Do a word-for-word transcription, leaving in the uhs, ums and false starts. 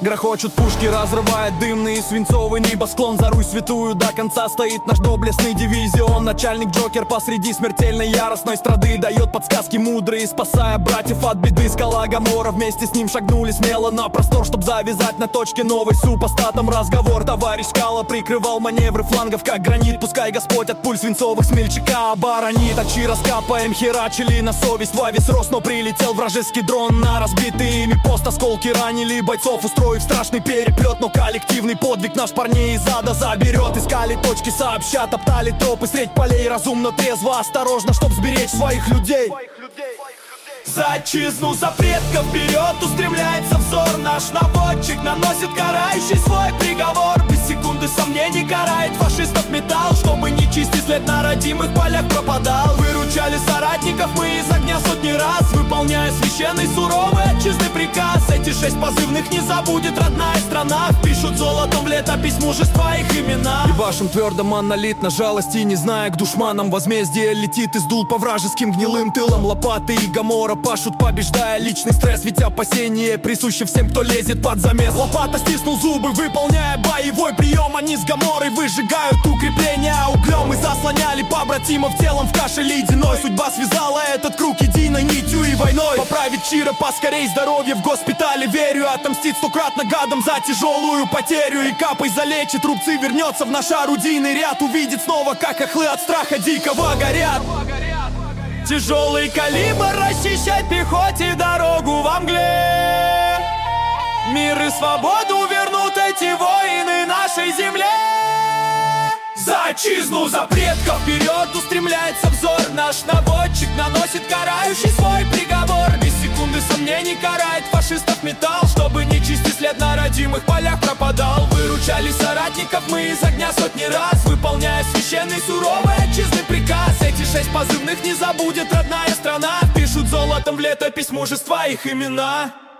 Грохочут пушки, разрывая дымный и свинцовый небосклон. За Русь святую до конца стоит наш доблестный дивизион. Начальник Джокер посреди смертельной яростной страды дает подсказки мудрые, спасая братьев от беды. Скала Гомора, вместе с ним шагнули смело на простор, чтоб завязать на точке новый с супостатом разговор. Товарищ Скала прикрывал маневры флангов, как гранит. Пускай Господь от пуль свинцовых смельчака оборонит. А чи раскапаем, херачили на совесть во весь рост, но прилетел вражеский дрон на разбитый ими пост. Осколки ранили бойцов, устроив страшный переплет. Но коллективный подвиг наш парней из ада заберет. Искали точки, сообща, топтали тропы средь полей. Разумно, трезво, осторожно, чтоб сберечь своих людей. За отчизну, за предков вперед устремляется взор. Наш наводчик наносит карающий свой приговор. Без секунды сомнений карает фашистов металл, чтобы нечистый след на родимых полях пропадал. Выручали соратников мы из огня сотни раз, выполняя священный суровый отчизный приказ. Эти шесть позывных не забудет родная страна. Пишут золотом в летопись мужества их имена. И вашим твердо монолит на жалости, не зная к душманам. Возмездие летит из дул по вражеским гнилым тылам. Лопаты и Гомора пашут, побеждая личный стресс. Ведь опасение присуще всем, кто лезет под замес. Лопата стиснул зубы, выполняя боевой прием. Они с Гоморой выжигают укрепления углем. И заслоняли побратимов телом в каше ледяной. Судьба связала этот круг единой нитью и войной. Поправить Чира поскорей, здоровье в госпитале верю. Отомстит стократно гадом за тяжелую потерю. И капой залечит рубцы, вернется в наш орудийный ряд. Увидит снова, как охлы от страха дикого горят. Тяжелый калибр расчищает пехоте дорогу во мгле. Мир и свободу вернут эти воины нашей земле. За отчизну, за предков вперед устремляется взор. Наш наводчик наносит карающий свой приговор. Без секунды сомнений карает фашистов металл, чтобы нечистый след на родимых полях пропадал. Выручали соратников мы из огня сотни раз, выполняя священный суровый отчизный приказ. Эти шесть позывных не забудет родная страна. Пишут золотом в летопись мужества их имена.